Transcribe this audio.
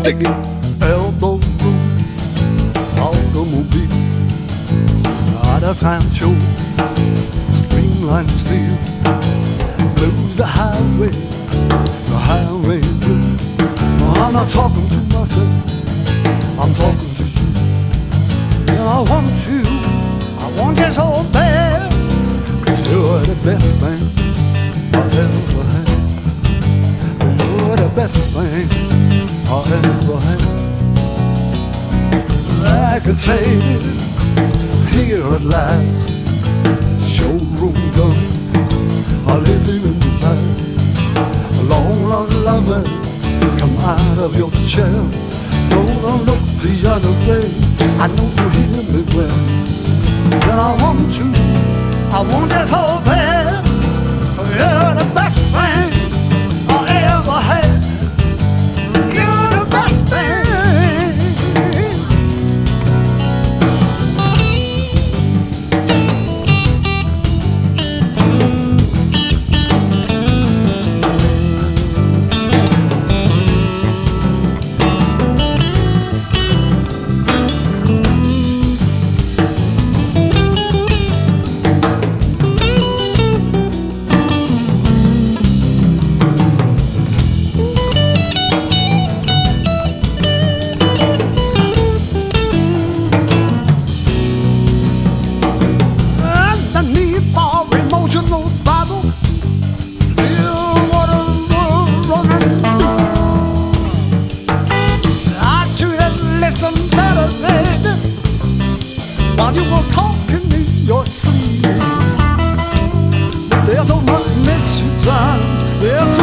sticky elbow room, automobile, out of town show, streamlined steel, blues the highway blues. I'm not talking to myself, I'm talking to you. And I want you so bad, 'cause you're the best thing I ever had. You're the best thing I ever had. I could take it here at last, showroom done, I live in the past. Long lost lover, come out of your shell. Don't look the other way, I know you hear me well. Then I want you so bad. You're the best thing I ever had. You're the best thing. While you were talking in your sleep, there's so much mystery time. There's